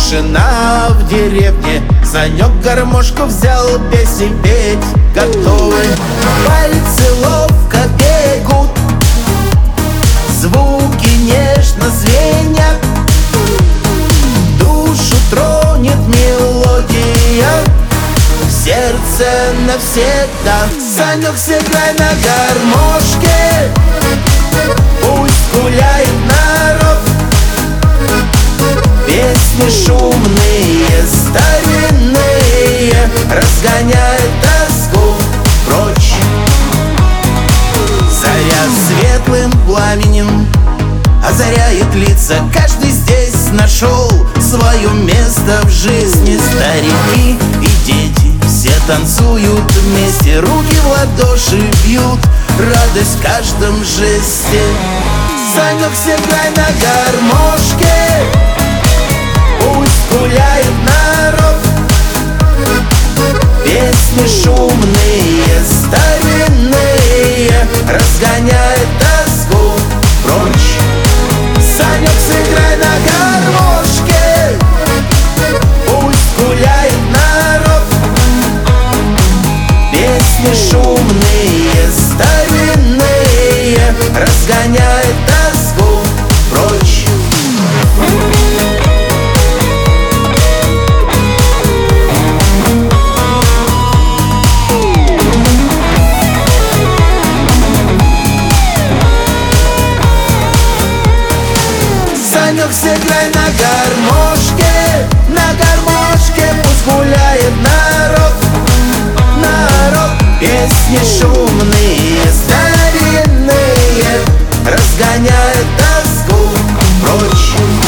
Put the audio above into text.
тишина в деревне. Санек гармошку взял, песни петь готовы. Пальцы ловко бегут, звуки нежно звенят, душу тронет мелодия, сердце навсегда. Санек, сыграй на гармошке, пусть гуляет народ. Песни шумные, старинные, разгоняют тоску прочь. Заря светлым пламенем озаряет лица. Каждый здесь нашел свое место в жизни. Старики и дети все танцуют вместе, руки в ладоши бьют, радость в каждом жесте. Санек, сыграй на гармошке, пусть гуляет народ. Песни шумные, старинные, разгоняют тоску прочь. Санек, сыграй на гармошке, пусть гуляет народ. Песни шумные, старинные, разгоняют тоску прочь. Санек, сыграй на гармошке, пусть гуляет народ. Народ, песни шумные, старинные, разгоняют тоску прочь.